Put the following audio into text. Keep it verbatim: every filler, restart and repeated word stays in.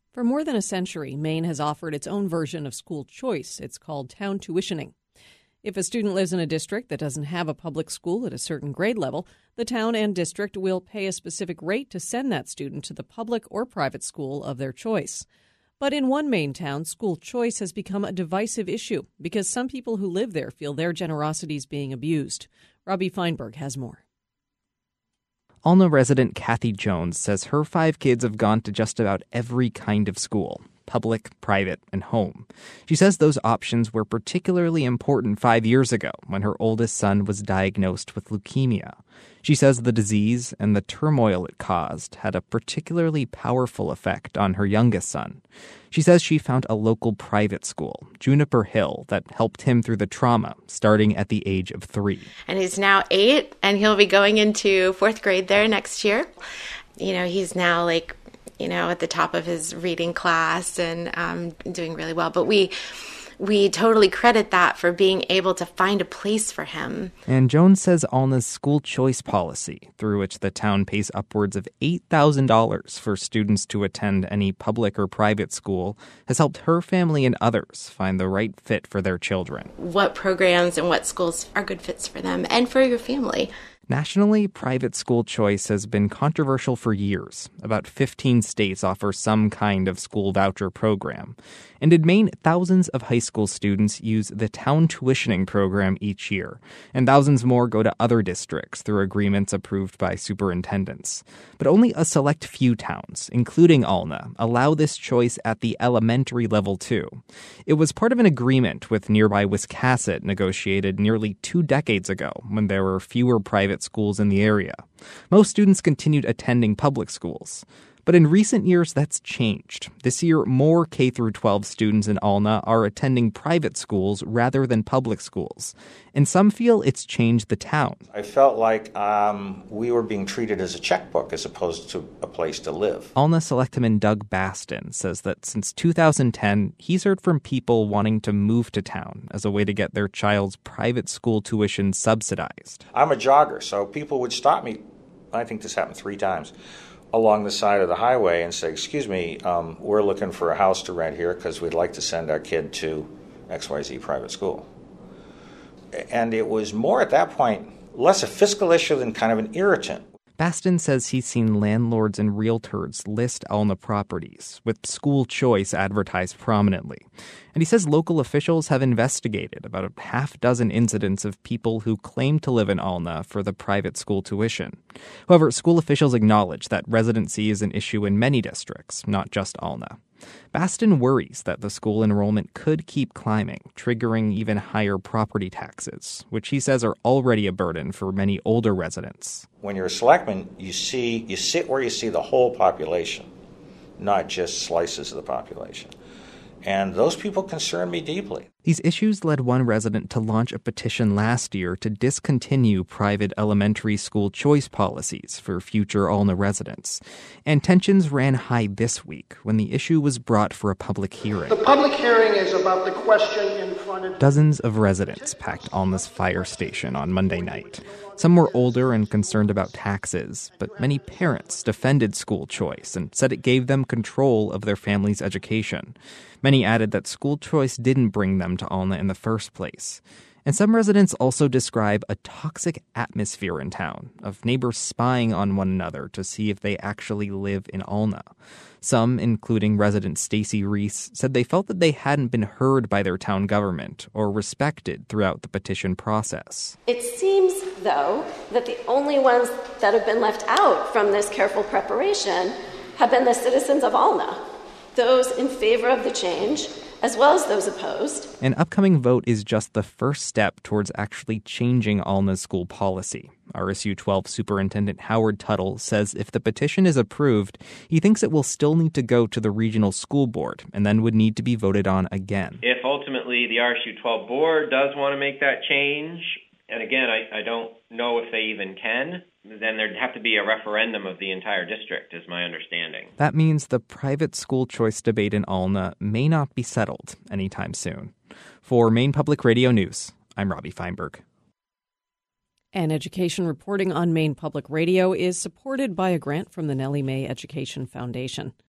For more than a century, Maine has offered its own version of school choice. It's called town tuitioning. If a student lives in a district that doesn't have a public school at a certain grade level, the town and district will pay a specific rate to send that student to the public or private school of their choice. But in one Maine town, school choice has become a divisive issue because some people who live there feel their generosity is being abused. Robbie Feinberg has more. Alna resident Kathy Jones says her five kids have gone to just about every kind of school, public, private, and home. She says those options were particularly important five years ago when her oldest son was diagnosed with leukemia. She says the disease and the turmoil it caused had a particularly powerful effect on her youngest son. She says she found a local private school, Juniper Hill, that helped him through the trauma, starting at the age of three. And he's now eight, and he'll be going into fourth grade there next year. You know, he's now like, you know, at the top of his reading class and um, doing really well. But we we totally credit that for being able to find a place for him. And Jones says Alna's school choice policy, through which the town pays upwards of eight thousand dollars for students to attend any public or private school, has helped her family and others find the right fit for their children. What programs and what schools are good fits for them and for your family. Nationally, private school choice has been controversial for years. About fifteen states offer some kind of school voucher program. And in Maine, thousands of high school students use the town tuitioning program each year, and thousands more go to other districts through agreements approved by superintendents. But only a select few towns, including Alna, allow this choice at the elementary level too. It was part of an agreement with nearby Wiscasset negotiated nearly two decades ago when there were fewer private schools in the area. Most students continued attending public schools. But in recent years, that's changed. This year, more K through twelve students in Alna are attending private schools rather than public schools. And some feel it's changed the town. I felt like um, we were being treated as a checkbook as opposed to a place to live. Alna Selectman Doug Baston says that since two thousand ten, he's heard from people wanting to move to town as a way to get their child's private school tuition subsidized. I'm a jogger, so people would stop me, I think this happened three times, along the side of the highway and say, excuse me, um, we're looking for a house to rent here because we'd like to send our kid to X Y Z private school. And it was more at that point, less a fiscal issue than kind of an irritant. Baston says he's seen landlords and realtors list Alna properties, with school choice advertised prominently. And he says local officials have investigated about a half dozen incidents of people who claim to live in Alna for the private school tuition. However, school officials acknowledge that residency is an issue in many districts, not just Alna. Baston worries that the school enrollment could keep climbing, triggering even higher property taxes, which he says are already a burden for many older residents. When you're a selectman, you see, you sit where you see the whole population, not just slices of the population. And those people concern me deeply. These issues led one resident to launch a petition last year to discontinue private elementary school choice policies for future Alna residents. And tensions ran high this week when the issue was brought for a public hearing. The public hearing is about the question in front of... Dozens of residents packed Alna's fire station on Monday night. Some were older and concerned about taxes, but many parents defended school choice and said it gave them control of their family's education. Many added that school choice didn't bring them to Alna in the first place. And some residents also describe a toxic atmosphere in town, of neighbors spying on one another to see if they actually live in Alna. Some, including resident Stacy Reese, said they felt that they hadn't been heard by their town government or respected throughout the petition process. It seems, though, that the only ones that have been left out from this careful preparation have been the citizens of Alna. Those in favor of the change, as well as those opposed. An upcoming vote is just the first step towards actually changing Alna's school policy. R S U twelve Superintendent Howard Tuttle says if the petition is approved, he thinks it will still need to go to the regional school board and then would need to be voted on again. If ultimately the R S U twelve board does want to make that change, and again, I, I don't know if they even can, then there'd have to be a referendum of the entire district, is my understanding. That means the private school choice debate in Alna may not be settled anytime soon. For Maine Public Radio News, I'm Robbie Feinberg. And education reporting on Maine Public Radio is supported by a grant from the Nellie Mae Education Foundation.